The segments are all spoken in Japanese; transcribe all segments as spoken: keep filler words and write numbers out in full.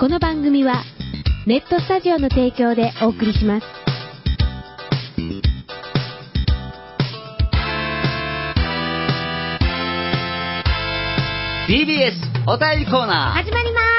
の番組はネットスタジオの提供でお送りします。 ティービーエス お便りコーナー始まります。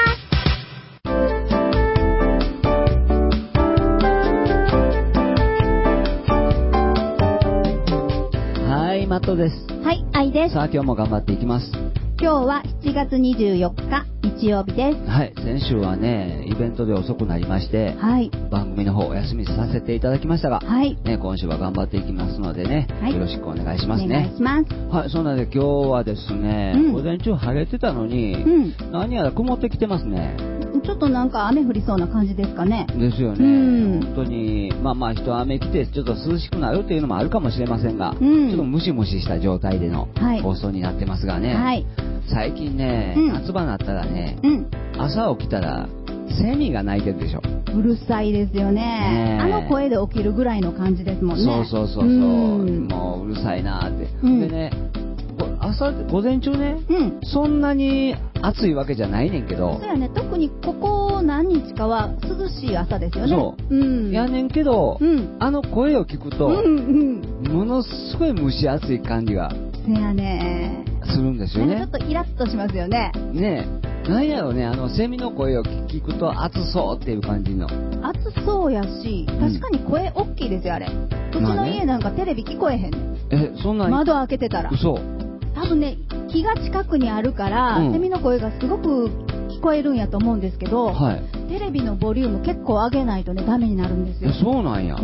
はい、マットです。 はい、愛です。 さあ、今日も頑張っていきます。 今日はしちがつにじゅうよっか日曜日です。 はい、先週はね、イベントで遅くなりまして、 はい、 番組の方お休みさせていただきましたが、 はい、 ね、今週は頑張っていきますのでね、はい、よろしくお願いしますね。 お願いします。 はい、そんなので今日はですね、うん、午前中晴れてたのに、うん、何やら曇ってきてますね。 ちょっとなんか雨降りそうな感じですかね。 ですよね。 うん、 本当に、まあまあ一雨来てちょっと涼しくなるっていうのもあるかもしれませんが、 うん、 ちょっとムシムシした状態での放送になってますがね。 はい、 最近ね、うん、夏場になったらね、うん、朝起きたらセミが鳴いてるでしょ。 うるさいですよ ね, ねあの声で起きるぐらいの感じですもんね。 そうそうそうそう、うん、もううるさいなーって、うん、でね、朝午前中ね、うん、そんなに暑いわけじゃないねんけど、 そうやね、特にここ何日かは涼しい朝ですよね。 そう、うん、やねんけど、うん、あの声を聞くと、うんうん、ものすごい蒸し暑い感じがせやねするんですよね。 ちょっとイラッとしますよね。 ねえ、なんやろうね、あのセミの声を聞くと暑そうっていう感じの。 暑そうやし、確かに声大きいですよあれ。うちの家なんかテレビ聞こえへんねん。 え、そんな窓開けてたら。 嘘。 多分ね、木が近くにあるから、うん、セミの声がすごく聞こえるんやと思うんですけど、はい、テレビのボリューム結構上げないとねダメになるんですよ。 え、そうなんや。うん、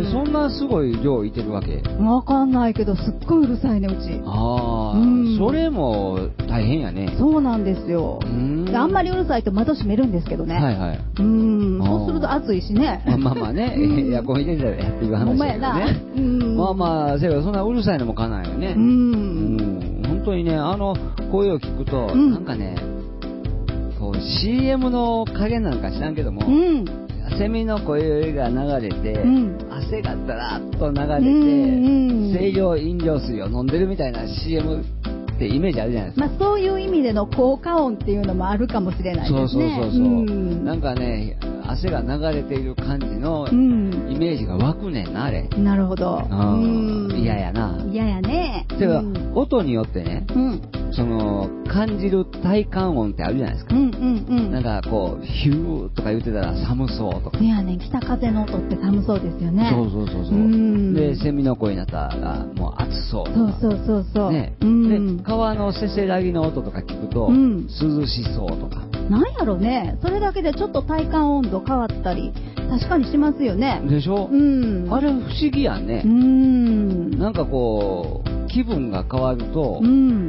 え、そんなすごい量いてるわけ？ わかんないけどすっごいうるさいねうち。 ああ、うん、それも大変やね。 そうなんですよ。うんあんまりうるさいと窓閉めるんですけどね。 はいはい。 うん、そうすると暑いしね。 まあまあまあね、エアコン入れたらっていう話だけどね。うん、まあまあせやけどそんなうるさいのもかないよね。うん。うん本当にね、あの声を聞くと、うん、なんかね、こう シーエム の影なんか知らんけども、うん、セミの声が流れて、うん、汗がだらっと流れて、うん、清涼飲料水を飲んでるみたいな シーエム ってイメージあるじゃないですか。 まあそういう意味での効果音っていうのもあるかもしれないですね。 そうそうそうそう、うん、なんかね、汗が流れている感じのイメージが湧くねんなあれ。 なるほど。 嫌やな。 嫌やね。 てか、うん、音によってね、うん、その感じる体感音ってあるじゃないですか。うんうんうん、なんかこうヒューとか言ってたら寒そうとか。 いやね、北風の音って寒そうですよね。 そうそうそうそう。うん、でセミの声になったらもう暑そうとか。 そうそうそうそう。 ね、うん、で川のせせらぎの音とか聞くと、うん、涼しそうとか。 なんやろね、それだけでちょっと体感温度変わったり確かにしますよね。 でしょ、うん、あれ不思議やね。うん、なんかこう気分が変わると、うん、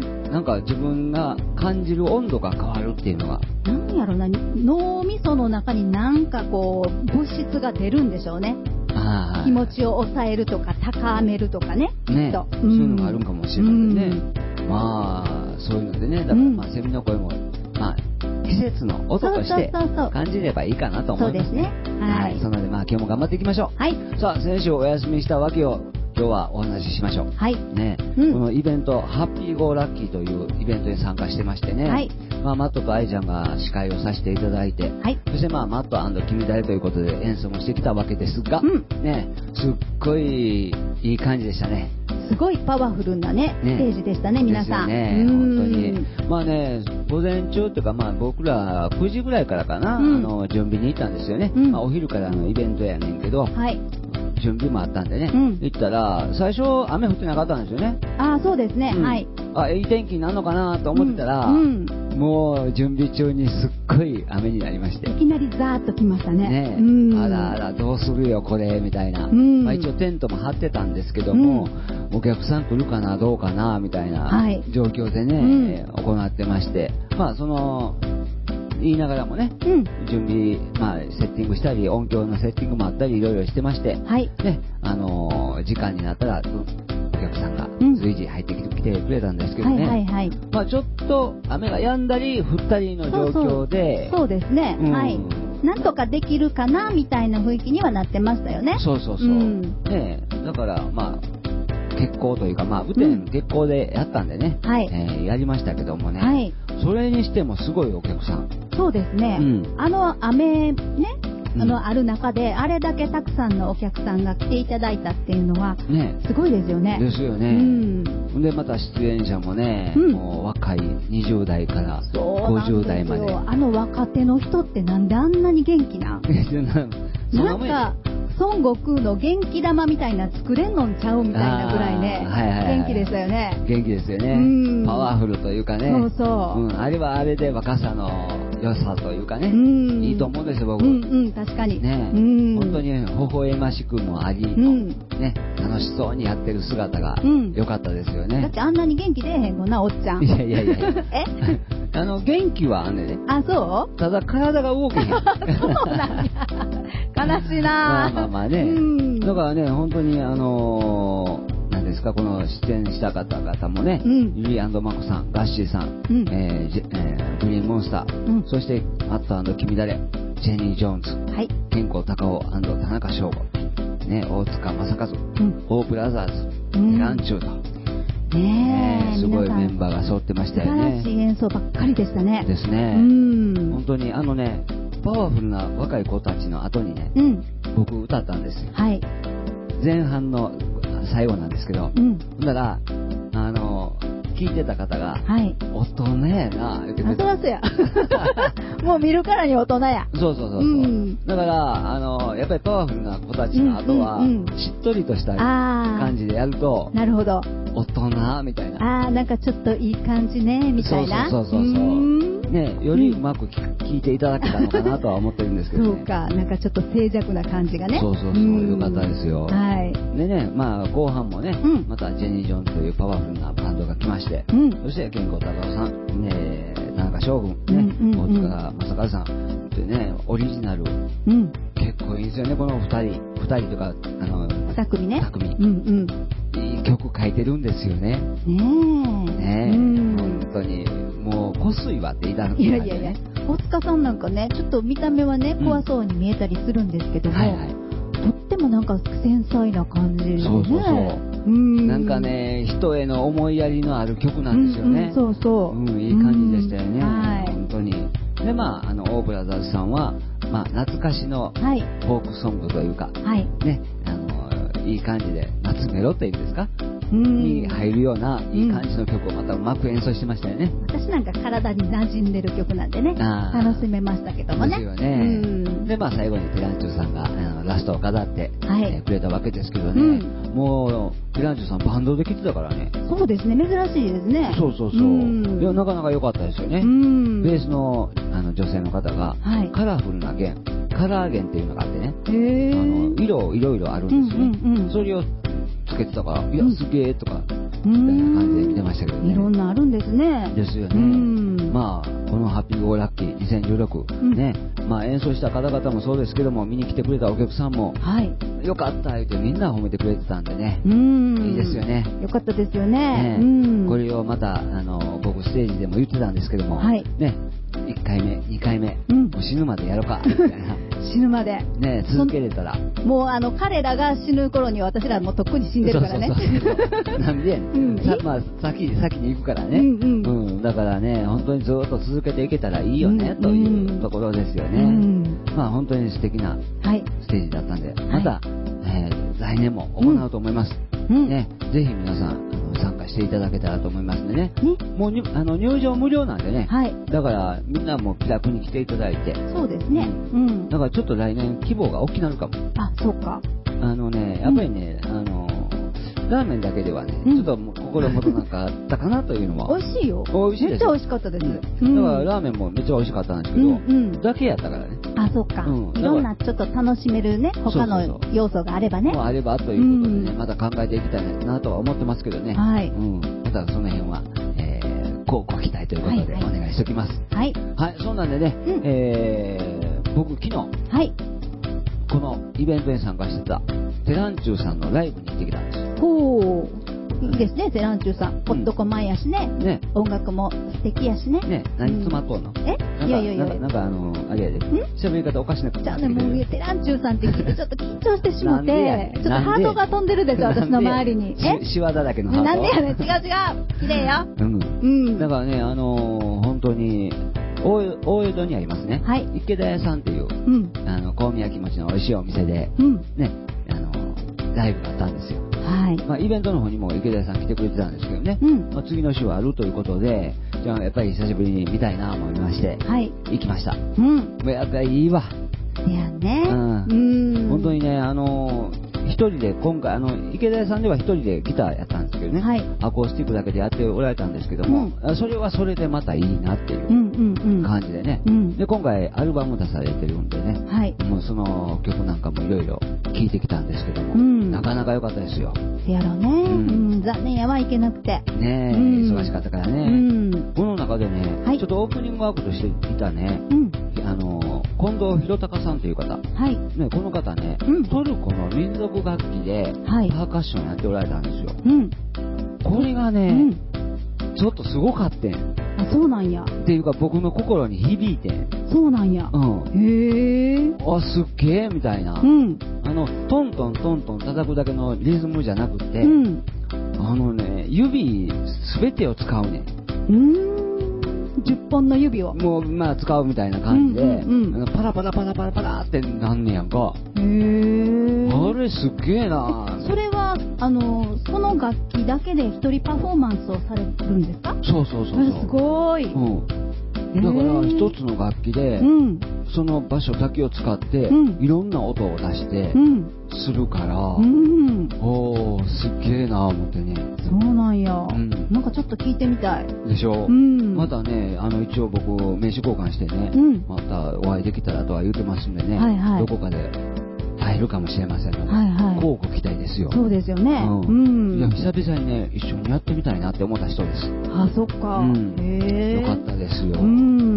なんか自分が感じる温度が変わるっていうのが、 なんやろな、脳みその中になんかこう物質が出るんでしょうね。あ、気持ちを抑えるとか高めるとかね、 ね、そういうのがあるんかもしれませんね。うん、まあそういうのでね、だから、まあ、セミの声もまあ季節の音として感じればいいかなと思います。 そうですね。はい。 はい、そののでまあ今日も頑張っていきましょう。 はい。 さあ先週お休みしたわけを今日はお話ししましょう。 はい。 ね、うん、このイベントハッピーゴーラッキーというイベントに参加してましてね。はい。まあマットとアイちゃんが司会をさせていただいて、はい。そしてまあマット&君誰ということで演奏もしてきたわけですが、うん、ね、すっごいいい感じでしたね。 すごいパワフルなね、ねステージでしたね、皆さん。 ですよね、本当に。まあね、午前中っていうか、まあ僕らくじぐらいからかな、うん、あの準備に行ったんですよね。うん、まあお昼からのイベントやねんけど、はい、準備もあったんでね、うん、行ったら最初雨降ってなかったんですよね。 ああ、そうですね、うん、はい。 あ、いい天気になるのかなと思ってたら、うんうん、もう準備中にすっごい雨になりまして、 いきなりザーッと来ましたね。 ね、うん、あらあらどうするよこれみたいな、うん、まあ、一応テントも張ってたんですけども、うん、お客さん来るかなどうかなみたいな状況でね、はい、行ってまして、まあその言いながらもね、うん、準備、まあ、セッティングしたり音響のセッティングもあったりいろいろしてまして、はい、ね、あのー、時間になったらお客さんが随時入ってきて、うん、来てくれたんですけどね、はいはいはい、まあ、ちょっと雨が止んだり降ったりの状況で、 そうそう、そうですね、うん、はい、なんとかできるかなみたいな雰囲気にはなってましたよね。 そうそうそう、うん、ね、だからまあ欠航というか、まあ、雨天欠航でやったんでね、うん、はい、えー、やりましたけどもね、はい、 それにしてもすごいお客さん。 そうですね。うん、あの雨ね、あの、うん、ある中であれだけたくさんのお客さんが来ていただいたっていうのは、ね、すごいですよね。 ですよね。うん、でまた出演者もね、うん、もう若いにじゅう代からごじゅう代まで。 あの若手の人ってなんであんなに元気なん？なんか孫悟空の元気玉みたいな作れんのんちゃうみたいなぐらいね、はいはいはい、元気ですよね。 元気ですよね。パワフルというかね。そうそう、うん、あれはあれで若さの良さというかね、いいと思うんですよ僕。 うんうん、確かにね、うん、本当に微笑ましくもあり、うん、ね、楽しそうにやってる姿が良かったですよね。 だってあんなに元気出えへんもんな、おっちゃん。 いやいやいやえあの元気はあんねんね。 あ、そう？ ただ体が動けへん。そうなんや。悲しいな。 まあまあまあね。うん、だからね、本当にあのー、なんですか、この出演した方々もね、うん、ゆり&まこさん、ガッシーさん、うん、えーえー、グリーンモンスター、うん、そしてマット&君だれ、ジェニー・ジョーンズ、はい、健康高尾&田中翔吾、ね、大塚正和、うん、オープラザーズ、テランチューと。ねえ、すごいメンバーが揃ってましたよね。 素晴らしい演奏ばっかりでしたね。 ですね。うん、本当にあのね、パワフルな若い子たちの後にね、うん、僕歌ったんですよ。はい。前半の最後なんですけど、うん、だからあの聞いてた方が、はい、大人やな言ってくれた。 あ、そうや。もう見るからに大人や。 そうそうそうそう、うん、だからあのやっぱりパワフルな子たちの後は、うんうんうん、しっとりとした感じでやると、 なるほど。 大人みたいな。 ああ、なんかちょっといい感じねみたいな。 そうそうそうそうそう。ね、よりうまく聞いていただけたのかなとは思ってるんですけど、ね、 そうか、なんかちょっと静寂な感じがね。 そうそうそう、よかったですよ。 はい。 でね、まあ後半もね、うん、またジェニー・ジョーンズというパワフルなバンドが来まして、うん、そして健康高尾さん、ね、田中将軍、ね、うんうんうん、大塚正和さんでね、オリジナル、うん、結構いいですよね、このふたり、ふたりとかあのに組ね。 に組、うんうん、いい曲書いてるんですよね。ねえ、ねえ、うん、本当にもうこすいわって言いたくて、ね、いやいやいや、 大塚さんなんかね、ちょっと見た目はね、怖そうに見えたりするんですけども、はいはい、とってもなんか繊細な感じでね。そうそうそう。うん、 なんかね、人への思いやりのある曲なんですよね。うんうん、 そうそう、 うん、いい感じでしたよね。はい、本当に。で、まあ、あのオーブラザーズさんは、まあ、懐かしのフォークソングというか、はい、ね、あのいい感じで夏メロっていうんですか、に入るようないい感じの曲をまたうまく演奏してましたよね。 私なんか体に馴染んでる曲なんでね、楽しめましたけどもね。 ですよね。うん、で、まあ、最後にテランチューさんがあのラストを飾って、はい、えー、くれたわけですけどね、うん、もうテランチューさんバンドで来てたからね。 そうですね、珍しいですね。 そうそうそう、うん、いやなかなか良かったですよね。うん、ベースのあの女性の方が、はい、カラフルな弦、カラー弦っていうのがあってね、あの色いろいろあるんですよね、うんうんうん、それをつけてたから、いや、すげえとかみたいな感じで見てましたけどね。 いろんなあるんですね。 ですよね。まあこのハッピーゴーラッキーにせんじゅうろく、うん、ね、まあ演奏した方々もそうですけども、見に来てくれたお客さんも、はい、よかった言ってみんな褒めてくれてたんでね、うん、いいですよね。 よかったですよね。ね、 うん、これをまたあの僕ステージでも言ってたんですけども、はい、ね、いっかいめ、にかいめ、うん、もう死ぬまでやろうかみたいな。 死ぬまでね、続けれたらもうあの彼らが死ぬ頃に私らもうとっくに死んでるからね。そうそうそうなんで、うん、さまあ、先, 先に行くからね、うんうんうん、だからね本当にずっと続けていけたらいいよね、うん、というところですよね、うん、まあ本当に素敵なステージだったんで、はい、また、えー、来年も行うと思います、うんね、ぜひ皆さん参加していただけたらと思いますんでね、ね、もうにあの入場無料なんでね、はい、だからみんなも気楽に来ていただいて。 そうですね、うん、 だからちょっと来年規模が大きくなるかも。 あ、そうか。 あのね、やっぱりね、うん、あのラーメンだけではね、うん、ちょっと心もとなんかあったかなというのは。 美味しいよ。 美味しいです。 めっちゃ美味しかったです、 うん、だからラーメンもめっちゃ美味しかったんですけど、うんうん、だけやったからね。 あ、そうか、うん、いろんなちょっと楽しめるね、他の要素があればね。 もうあればということでね、うん、また考えていきたいなとは思ってますけどね。はい。うん、またその辺は、えー、こうご期待ということでお願いしておきます。はい。はい、そうなんでね、うん、えー、僕昨日、はい、このイベントに参加してたテランチューさんのライブに行ってきたんです。 ほう。いいですね、テランチューさん。男前やしね、うん、ね、音楽も素敵やしね。ね、 何詰まっとんの？ え？いやいやいや。 なんかあのあれやで。喋り方おかしなくて。 じゃあね、もうテランチューさんって聞いてちょっと緊張してしまって、ちょっとハートが飛んでるでしょ、私の周りに。 え？シワだらけのハート。 なんでやねん、違う違う。綺麗よ。うん。 うん。だからね、あの本本当に大江戸にありますね、 はい、 池田屋さんっていう、うん、あの香味焼き餅の美味しいお店で、うん、ね、あのライブがあったんですよ。はい、まあ、イベントの方にも池田屋さん来てくれてたんですけどね、うん、まあ、次の週はあるということで、じゃあやっぱり久しぶりに見たいなと思いまして、はい、行きました。うん、やっぱりいいわ。 いやね、 うん、うん本当にね、あの一人で今回あの池田屋さんでは一人でギターやったんですけどね、はい、アコースティックだけでやっておられたんですけども、うん、それはそれでまたいいなっていう感じでね、うんうんうん、で今回アルバム出されてるんでね、はい、もうその曲なんかもいろいろ聴いてきたんですけども、うん、なかなか良かったですよ。 やろね、うんうん、残念やわいけなくてねえ、うん、忙しかったからね、うん、この中でね、はい、ちょっとオープニングワークとしていたね、うん、あの近藤博隆さんという方、はいね、この方ね、うん、トルコの民族楽器でパーカッションやっておられたんですよ、うん、これがね、うん、ちょっとすごかってん。 あ、そうなんや。 っていうか僕の心に響いてん。 そうなんや、うん、へえ、 あ、すっげえみたいな、うん、あのトントントントン叩くだけのリズムじゃなくて、うん、あのね、指すべてを使うねん。うーん、 じゅっぽんの指をもう、まあ、使うみたいな感じで、うんうんうん、あのパラパラパラパラパラってなんねやんか。へー、あれすっげえな。 それはあのその楽器だけで一人パフォーマンスをされるんですか？ そうそうそうそう。 すごい、うん、 だから一つの楽器で、うん、その場所だけを使って、うん、いろんな音を出してするから、うん、おーすっげえな思ってね。 そうなんや、うん、なんかちょっと聞いてみたいでしょ、うん、またね、あの一応僕名刺交換してね、うん、またお会いできたらとは言ってますんでね、はいはい、どこかで会えるかもしれませんので、はいはい、乞うご期待ですよ。 そうですよね、うんうん、 いや久々にね一緒にやってみたいなって思った人です。 あ、そっか、うん、へよかったですよ、うん、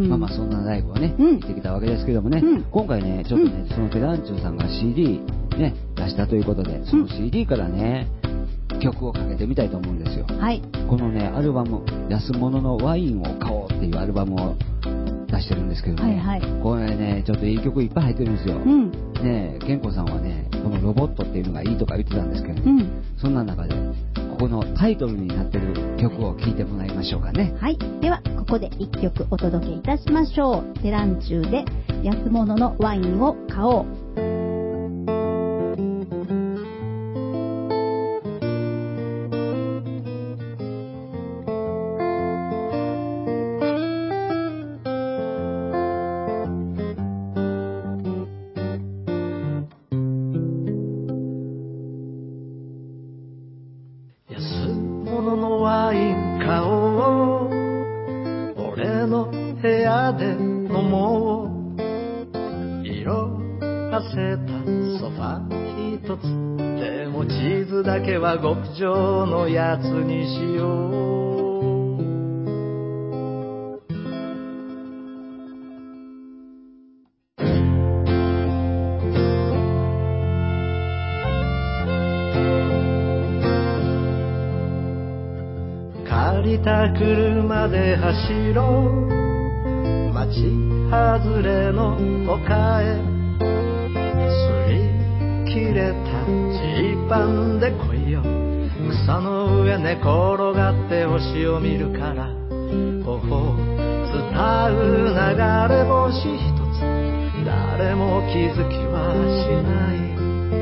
まあまあそんなライブをね、うん、行ってきたわけですけどもね、うん、今回ねちょっとね、うん、そのテランチューさんが シーディー、ね、出したということで、その シーディー からね、うん、曲をかけてみたいと思うんですよ、はい、このねアルバム安物のワインを買おうっていうアルバムを出してるんですけどね、はいはい、これねちょっといい曲いっぱい入ってるんですよ、うん、ねえ健子さんはねこのロボットっていうのがいいとか言ってたんですけど、ね、うん、そんな中でここのタイトルになってる曲を聴いてもらいましょうかね。 はい、ではここでいっきょくお届けいたしましょう。テランチューで安物のワインを買おう。 極上のやつにしよう。借りた車で走ろう、町外れの丘へ。擦り切れたジーパンで来いよ、草の上寝転がって星を見るから。頬を伝う流れ星一つ、誰も気づきはしない。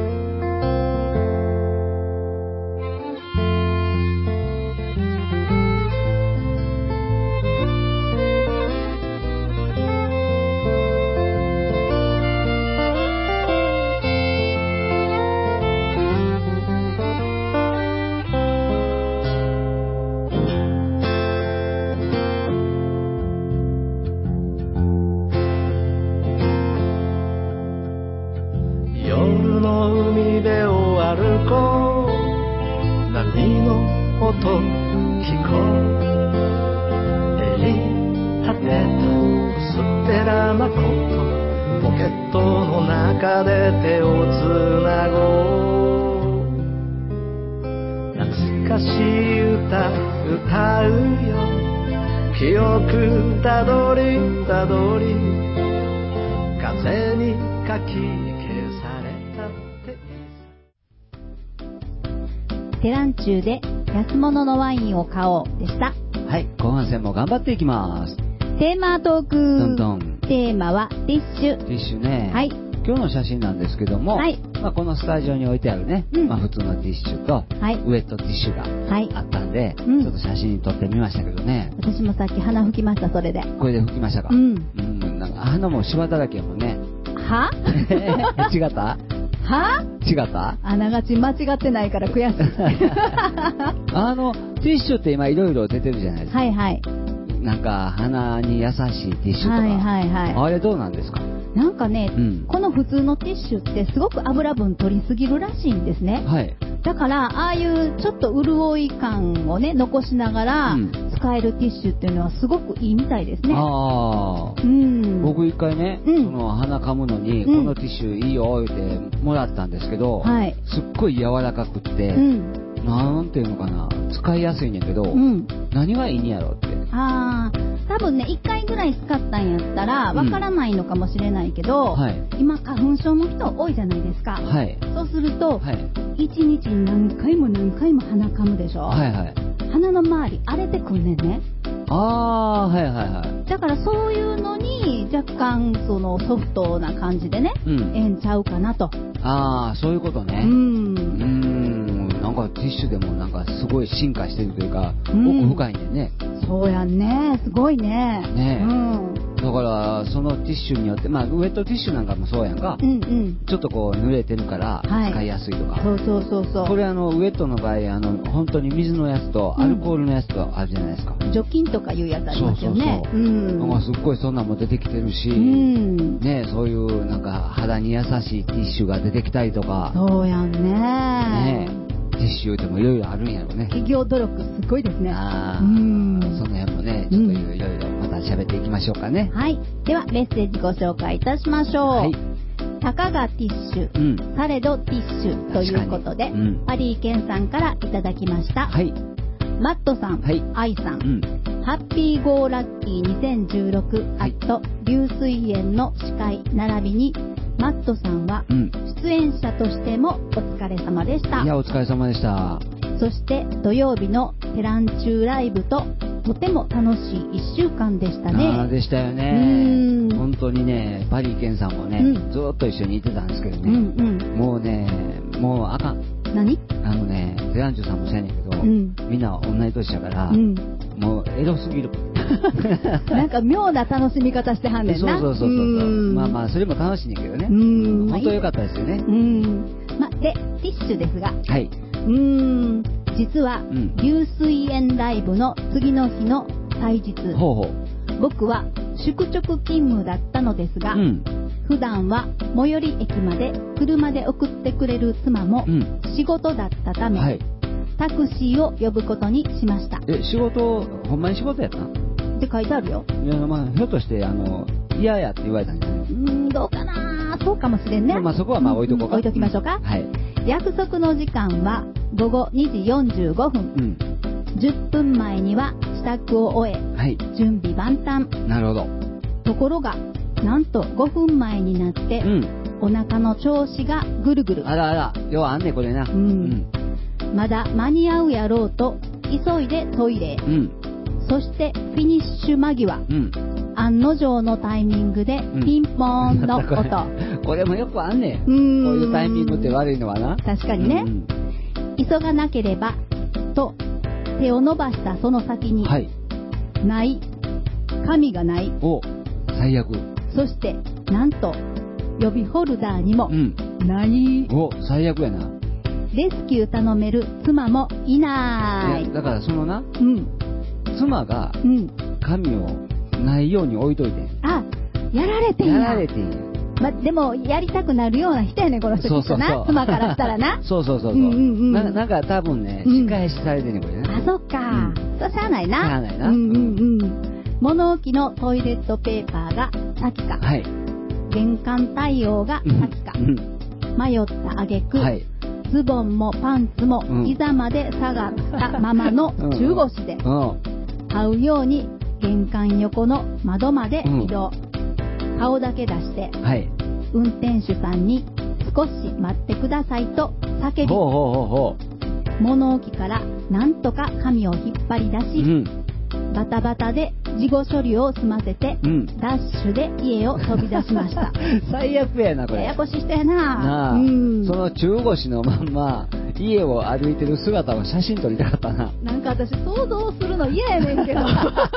たどりたどり風にかき消されたって。 テランチューで安物のワインを買おうでした。 はい、後半戦も頑張っていきます。 テーマトーク。 どんどん。 テーマはティッシュ。 ティッシュね。 はい。 今日の写真なんですけども、はい、まあ、このスタジオに置いてあるね、うん、まあ、普通のティッシュと、はい、ウェットティッシュがあったんで、はい、ちょっと写真撮ってみましたけどね、 うん、私もさっき鼻拭きました。それでこれで拭きましたか。うん、うん、なんか鼻もシワだらけやもんね。 は違ったは違ったあながち間違ってないから悔しい。 あのティッシュって今いろいろ出てるじゃないですか。 はいはい。 なんか鼻に優しいティッシュとか、はいはいはい、あれどうなんですか。 なんかね、うん、この普通のティッシュってすごく油分取りすぎるらしいんですね。はい。だからああいうちょっと潤い感をね残しながら使えるティッシュっていうのはすごくいいみたいですね。ああ。うん。僕一回ね、うん、その鼻かむのに、うん、このティッシュいいよってもらったんですけど、はい、すっごい柔らかくって、うん、なんていうのかな、使いやすいねんけど、うん、何がいいんやろって。 ああ。多分ねいっかいぐらい使ったんやったらわからないのかもしれないけど、うんはい、今花粉症の人多いじゃないですか、はい、そうすると、はい、いちにちに何回も何回も鼻かむでしょ、はいはい、鼻の周り荒れてくんねんね。 ああはいはいはい。 だからそういうのに若干そのソフトな感じでね、うん、ええんちゃうかなと。 ああそういうことね。うんうんなんかティッシュでもなんかすごい進化してるというか、うん、奥深いねんね。 そうやんね、すごいね。ね、 うん、だからそのティッシュによって、まあウェットティッシュなんかもそうやんか、うんうん、ちょっとこう濡れてるから使いやすいとか、はい、 そうそうそうそう。 これあのウェットの場合あの本当に水のやつとアルコールのやつとあるじゃないですか。 除菌とかいうやつありますよね。そうそうそう。うん、 なんかすっごいそんなんも出てきてるし、うん、ねそういうなんか肌に優しいティッシュが出てきたりとか。 そうやんね。ねティッシュでもいろいろあるんやろね。 企業努力すごいですね。 ああ、うん、その辺もね、ちょっといろいろまた喋っていきましょうかね。 はい。ではメッセージご紹介いたしましょう。はい。たかがティッシュ、うん、されどティッシュということで、うん、パリーケンさんからいただきました。はい。マットさん、はい、アイさん、うん、ハッピーゴーラッキーにせんじゅうろく、はい、あと流水園の司会並びにマットさんは出演者としてもお疲れ様でした。 いやお疲れ様でした。 そして土曜日のテランチューライブととても楽しいいっしゅうかんでしたね。 あでしたよね。本当にねパリーケンさんもね、うん、ずっと一緒にいてたんですけどね、うんうん、もうねもうあかん。 何あのねテランチューさんもそうやねんけど、うん、みんな同い年だから、うん、もうエロすぎる。 なんか妙な楽しみ方してはんねんな。 そうそうそうそうそう。まあまあそれも楽しいねんけどね。うん。本当良かったですよね。うん。 まあでティッシュですが。はい。うーん。実は、うん、流水園ライブの次の日の祭日。ほうほう。僕は宿直勤務だったのですが、うん、普段は最寄り駅まで車で送ってくれる妻も仕事だったため、うんはい、タクシーを呼ぶことにしました。 え仕事ほんまに仕事やった？ って書いてあるよ。 いやまあひょっとしてあの嫌やって言われたんじゃない？うーんどうかな、そうかもしれんね。 まあそこはまあ置いとこうか。 置いときましょうか。うん、はい。約束の時間はごごにじよんじゅうごふん。うん、じゅっぷんまえには支度を終え、はい、準備万端。なるほど。ところがなんとごふんまえになって、うん、お腹の調子がぐるぐる。 あらあら、ようあんねこれな。うん。 うん、まだ間に合うやろうと急いでトイレへ。うん、そしてフィニッシュ間際、うん、案の定のタイミングでピンポーンの音、うん、これもよくあんねん。こういうタイミングって悪いのはな。 確かにね、うん、急がなければと手を伸ばしたその先に、はい、ない紙がない。 お最悪。 そしてなんと予備ホルダーにも、うん、ない。 お最悪やな。 レスキュー頼める妻もいない。 いやだからそのな、うん、妻が紙をないように置いといてん。 あ、やられてんや。 やられてんや。 ま、でもやりたくなるような人やねんこの人きっとな。そうそうそう、妻からしたらな。 そうそうそうそう、うんうんうん、な, なんか多分ね仕返しされてんねんこれね。 あそっか、うん、そうしゃあないな。 しゃあないな。 うんうんうん。物置のトイレットペーパーが先か、はい、玄関対応が先か、うんうん、迷った挙句、はい、ズボンもパンツも膝まで下がったままの中腰で、這うように玄関横の窓まで移動、うん、顔だけ出して、はい、運転手さんに少し待ってくださいと叫び、ほうほうほうほう、物置からなんとか紙を引っ張り出し、うん、バタバタで事後処理を済ませて、うん、ダッシュで家を飛び出しました。 最悪やなこれ。 ややこしい人やな。 なあ、うん、その中腰のまんま家を歩いてる姿を写真撮りたかったな。 なんか私想像するの嫌やねんけど。な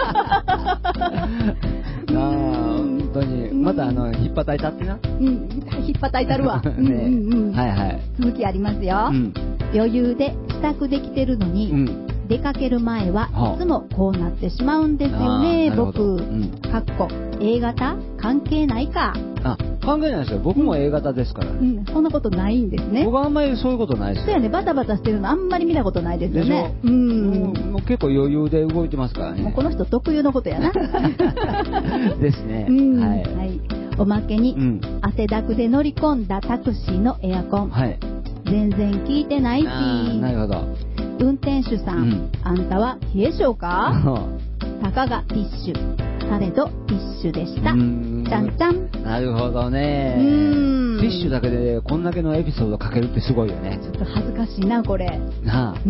あ本当に、うん、またあの引っ叩いたってな。 うん、引っ叩いたるわ。ね、うんうんうん、 はいはい。 続きありますよ。うん、余裕で支度できてるのに。うん、出かける前はいつもこうなってしまうんですよね、僕。うん、かっこ A 型関係ないか。 あ、関係ないですよ。僕も A 型ですから、ね。 うん、そんなことないんですね。 僕はあんまりそういうことないですよ。 そうやね、バタバタしてるのあんまり見たことないですよね。 うん。もう、もう結構余裕で動いてますからね。 もうこの人特有のことやな。 ですね。 うん、はい、はい。おまけに、うん、汗だくで乗り込んだタクシーのエアコン。はい。全然効いてないし。 なるほど。 運転手さん、うん、あんたは冷え性か？たかがティッシュ、されどティッシュでした。ちゃんちゃん。 なるほどね。ティッシュだけでこんだけのエピソード書けるってすごいよね。 ちょっと恥ずかしいなこれ。 なあ。うん。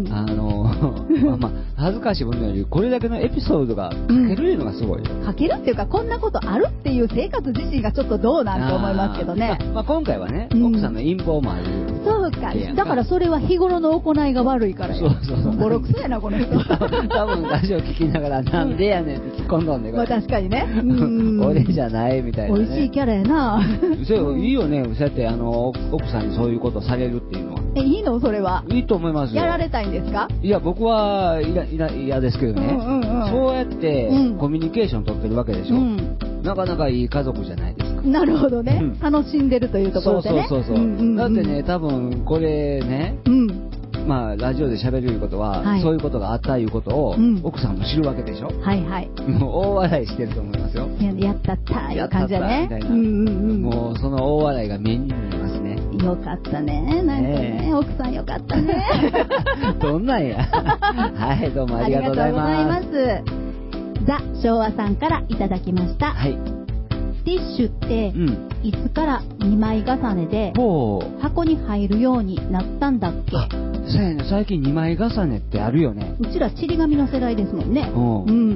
あのまあまあ恥ずかしいものよりこれだけのエピソードが書けるのがすごいよ。 うん、書けるっていうかこんなことあるっていう生活自身がちょっとどうなんて思いますけどね。 まあ、まあ、今回はね、うん、奥さんの陰謀もある。 そうか。だからそれは日頃の行いが悪いからよ。そうそうそう。ボロクソやなこの人。 多分ラジオ聞きながらなんでやねんって突っ込んどんね。 まあ確かにね。 俺じゃないみたいな、ね。 美味しいキャラやな。 そういいよね。そうやってあの奥さんにそういうことされるっていうのは。 え、いいのそれは。 いいと思いますよ。 やられたいんですか？ いや僕はいやいや嫌ですけどね、うんうんうん。そうやってコミュニケーション取ってるわけでしょ。うん、なかなかいい家族じゃないですか。 なるほどね。うん、楽しんでるというところでね。 そうそうそうそう、うんうんうん。だってね多分これね。うん、まあラジオで喋るいうことは、はい、そういうことがあったいうことを、うん、奥さんも知るわけでしょ。はいはい。もう大笑いしてると思いますよ。 やったったいう感じだね。 やったったみたいな、うんうんうん。もうその大笑いが目に見えますね。 よかったね。なんかね、ね奥さんよかったね。 どんなんや。はい、どうもありがとうございます。 ザ・昭和さんからいただきました。はい。ティッシュって、うん、いつからにまい重ねで箱に入るようになったんだっけ？ あ、そうやね。最近にまい重ねってあるよね。 うちらちり紙の世代ですもんね。うん。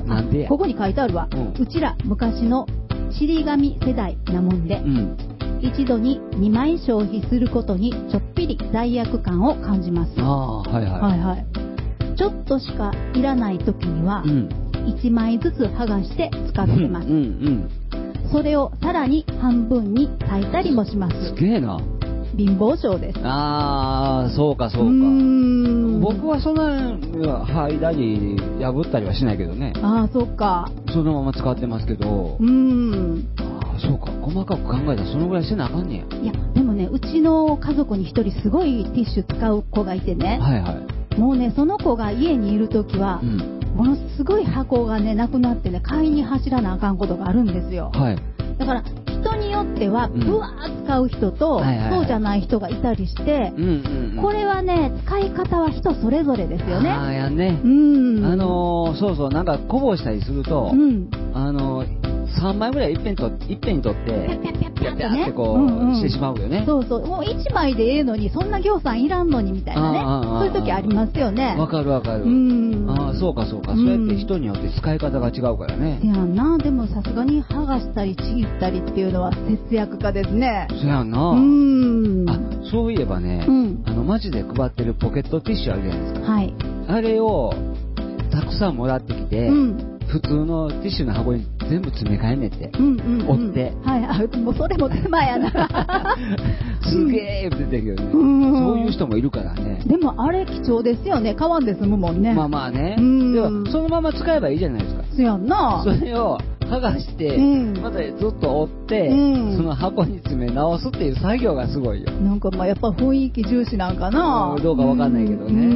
なんでや。ここに書いてあるわ。うん、うちら昔のちり紙世代なもんで、うん、一度ににまい消費することにちょっぴり罪悪感を感じます。 ああ、はいはい。はいはい。 ちょっとしかいらない時には、うん、いちまいずつ剥がして使ってます。うんうんうんそれをさらに半分に裂いたりもします。 すげえな。 貧乏症です。 ああ、そうかそうか。う僕はそんな剥いだり破ったりはしないけどね。 ああ、そうか。 そのまま使ってますけど。うーん。ああ、そうか。細かく考えたらそのぐらいしてなあかんねや。 いや、でもね、うちの家族に一人すごいティッシュ使う子がいてね。はいはい。もうね、その子が家にいるときは、うんものすごい箱がねなくなってね買いに走らなあかんことがあるんですよ、はい、だから人によってはブワー使う人と、うんはいはいはい、そうじゃない人がいたりして、うんうんうん、これはね使い方は人それぞれですよね。 ああやね、うんあのー、そうそうなんかこぼしたりすると、うん、あのーさんまいぐらいいっぺんといっぺんに取ってピャッピャッピャッピャッってこう、うんうん、してしまうよね。 そうそうもういちまいでええのにそんな行さんいらんのにみたいなねそういう時ありますよね。 わかるわかる。うんああそうかそうか、うん、そうやって人によって使い方が違うからね。 いやなでもさすがに剥がしたりちぎったりっていうのは節約家ですね。 そうやな。うんあそういえばね、うん、あのマジで配ってるポケットティッシュあるじゃないですか。はいあれをたくさんもらってきて、うん普通のティッシュの箱に全部詰め替えねって、うんうんうん、折って、 はい、あもうそれも手間やなすげえ出てるけどね、うん、そういう人もいるからね。 でもあれ貴重ですよね。買わんで済むもんね。 まあまあね、うん、でもそのまま使えばいいじゃないですか。 そやんな。 それを剥がして、うん、またずっと折って、うん、その箱に詰め直すっていう作業がすごいよ。 なんかまあやっぱ雰囲気重視なんかな、 うん、どうかわかんないけどね、うん、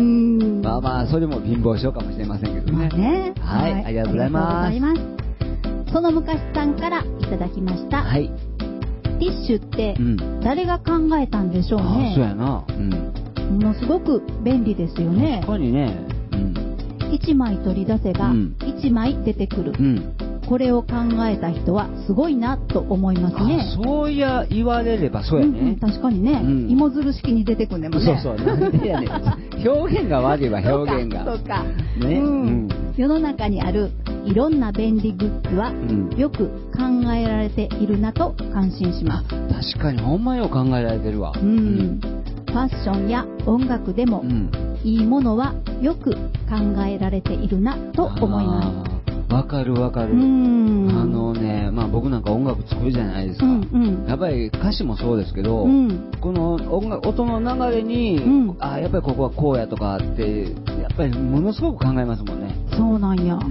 まあまあそれも貧乏症かもしれませんけどね、まあねはい、はい、ありがとうございます。 その昔さんからいただきました。はい。ティッシュって誰が考えたんでしょうね。 あ、そうやな。うん。 ものすごく便利ですよね。 確かにね。うん。 いちまい取り出せばいちまい出てくる。うん。これを考えた人はすごいなと思いますね。 あそういや言われればそうやね。うんうん、 確かにね、うん、芋づる式に出てくんねもんね。 そうそう。なんでやねん。表現が悪いわ表現が。 そうか。そうかね、うんうん。世の中にあるいろんな便利グッズはよく考えられているなと感心します。 確かにほんまよ考えられてるわ。 うん。うん、ファッションや音楽でも、うん、いいものはよく考えられているなと思います。 わかるわかる。あのね、まあ僕なんか音楽作るじゃないですか。うんうん、やっぱり歌詞もそうですけど、うん、この音楽音の流れに、うん、あやっぱりここはこうやとかってやっぱりものすごく考えますもんね。 そうなんや。うん、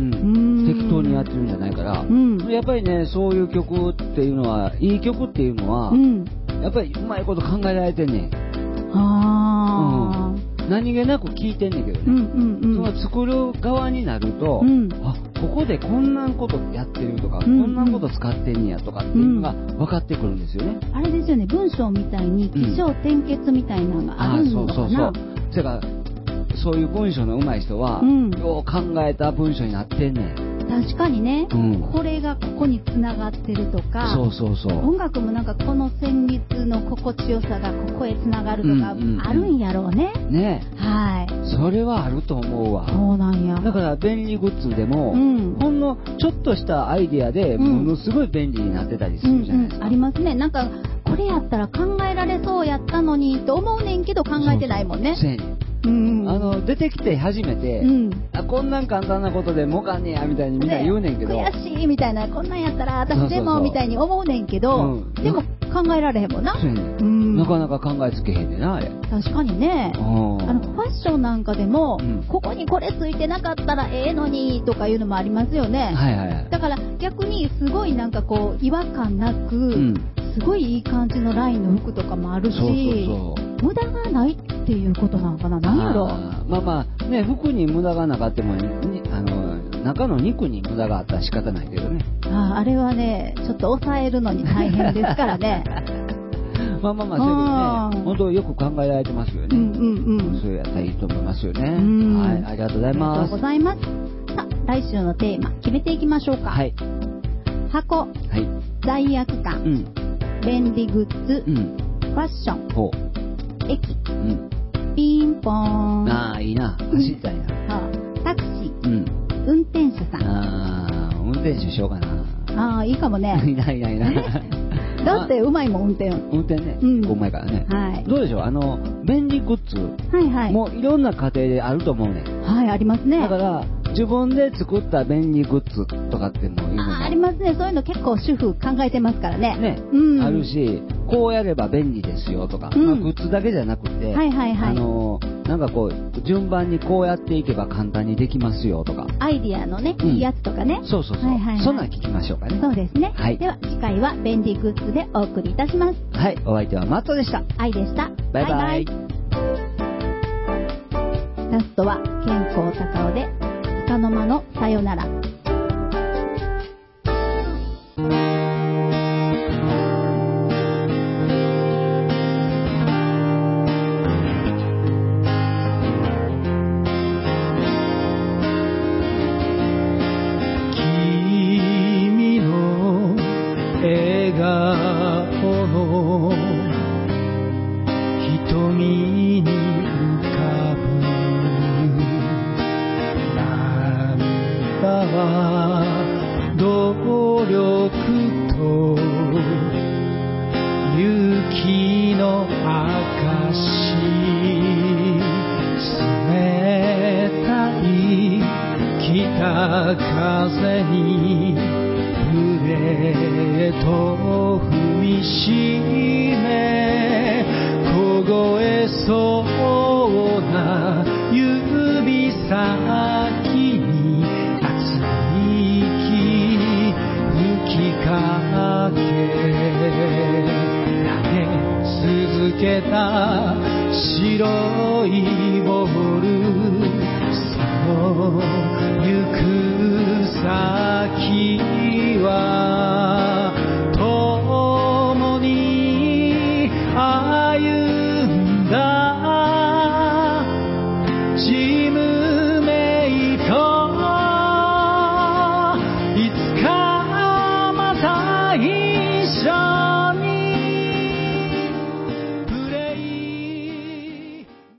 適当にやってるんじゃないから、うん、やっぱりねそういう曲っていうのはいい曲っていうのは、うん、やっぱりうまいこと考えられてんねん。あー。うん、何気なく聞いてんねんけどね、うんうんうん、その作る側になると、うん、あここでこんなことやってるとか、うんうん、こんなこと使ってんねやとかっていうのが分かってくるんですよね、 うん、あれですよね、文章みたいに起承転結みたいなのがあるのかな、うん、あそうそうそうそれからそういう文章の上手い人は、うん、よう考えた文章になってんねん。 確かにね、うん、これがここにつながってるとか、 そうそうそう、 音楽もなんかこの旋律の心地よさがここへつながるとかあるんやろうね、うんうんうん、 ね、 はい、 それはあると思うわ。 そうなんや。 だから便利グッズでも、うん、ほんのちょっとしたアイディアでものすごい便利になってたりするじゃないですか、 うんうんうん、ありますね。なんかこれやったら考えられそうやったのにと思うねんけど考えてないもんね。 そうそう、うん、あの出てきて初めて、うん、あこんなん簡単なことでもかんねやみたいにみんな言うねんけど、 悔しいみたいな、こんなんやったら私でもみたいに思うねんけど、うん、でも考えられへんもんな、 そうやね、うん、なかなか考えつけへんねんなあれ。 確かにね、あのファッションなんかでも、うん、ここにこれついてなかったらええのにとかいうのもありますよね、はいはいはい、だから逆にすごいなんかこう違和感なく、うん、すごいいい感じのラインの服とかもあるし、そうそうそう、無駄がないっていうことなのかな、何やろ。 あまあまあね、服に無駄がなかってもあの中の肉に無駄があったら仕方ないけどね。 ああれはねちょっと抑えるのに大変ですからね。 まあまあまあそういうね、本当よく考えられてますよね。うんうんうん。それやったらいいと思いますよね。はい、ありがとうございます。 ありがとうございます。さあ来週のテーマ決めていきましょうか。はい。箱、はい、罪悪感、うん、便利グッズ、うん、ファッション、ほう、駅、うん、ピンポーン。 ああいいな、走りたいな。 はあ、タクシー、うん、運転手さん。 ああ運転手しようかな。 ああいいかもね。 いないいないいない。 だってうまいもん運転。 運転ね、うん、うまいからね。はい。どうでしょう、あの便利グッズ、はいはい、もういろんな家庭であると思うね。 はい、ありますね。 だから自分で作った便利グッズとかってもいいのもあ, ありますね。そういうの結構主婦考えてますからね。ね、 うん、あるし、こうやれば便利ですよとか、うん、まあ、グッズだけじゃなくて、はいはいはい、あのなんかこう順番にこうやっていけば簡単にできますよとか、 アイディアのね、うん、いいやつとかね。 そうそうそう、はいはいはい、そんなん聞きましょうかね。 そうですね。はい、では次回は便利グッズでお送りいたします。 はい、お相手はマットでした。 愛でした。 バイバイ。バイバイ。 ラストは健康高尾でつかの間のさよなら。 君の笑顔の瞳に浮かぶ涙は努力と雪の証、冷たい北風にプレートを踏みしめ、凍えそうな指先に熱い息吹きかけ、投げ続けた白い